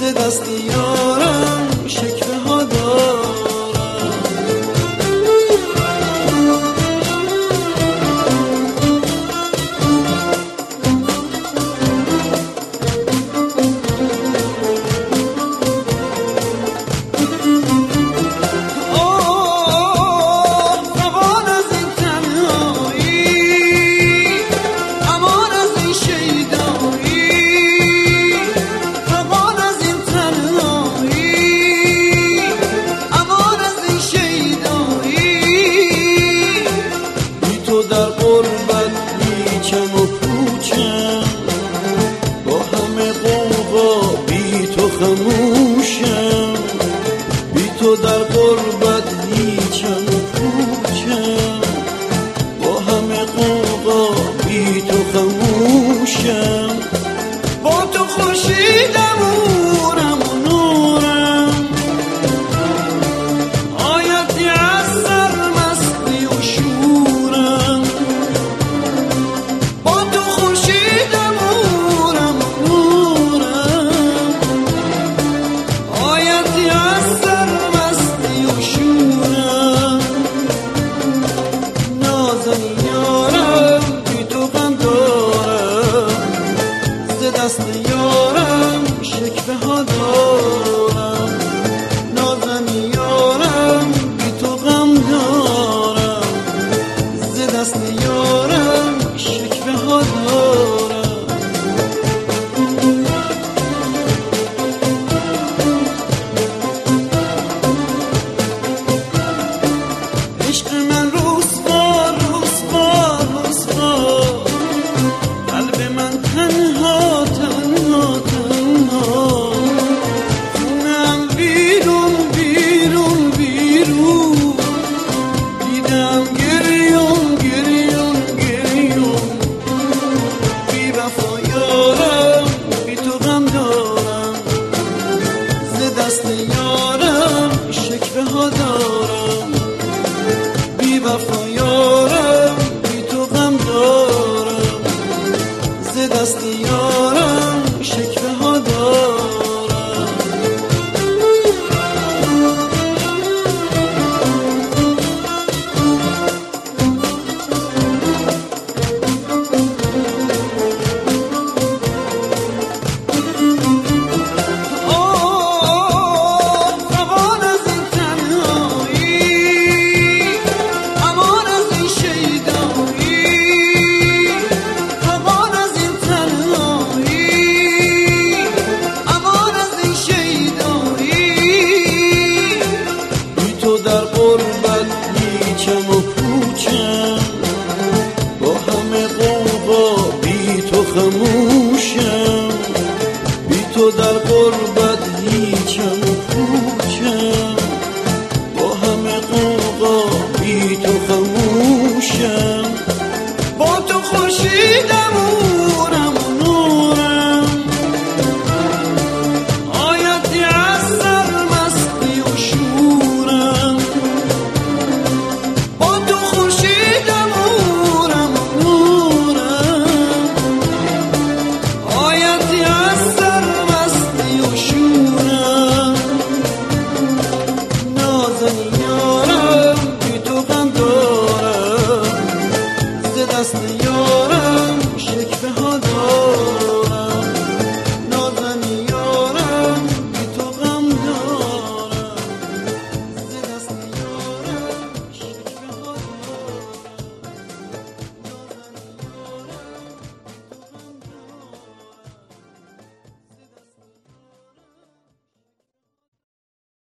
دست یارم شکوه ها دارم. در غربت نیچم و پوچم، با همه غوغا بی تو خموشم. بی تو در غربت نیچم و پوچم، با همه غوغا بی تو خموشم. با تو خورشیدم نورم و نورم، آیتی از سرمستی و شورم. دست یارم شکوه ها دارم، نازنی یارم بی تو غم دارم. ز دست یارم شکوه ها دارم. عشق من رسوا رسوا رسوا، قلب من تنها تنها تنها. خونم بیرون بیرون بیرون، دیدم گریون گریون گریون. بی وفا یارم بی تو غم دارم، ز دست یارم شکوه ها دارم. بی وفا یارم بی تو غم دارم، ز دست یارم شکوه ها دارم. در غربت نیچم و پوچم، با همه غوغا بی تو خموشم. بی تو در غربت نیچم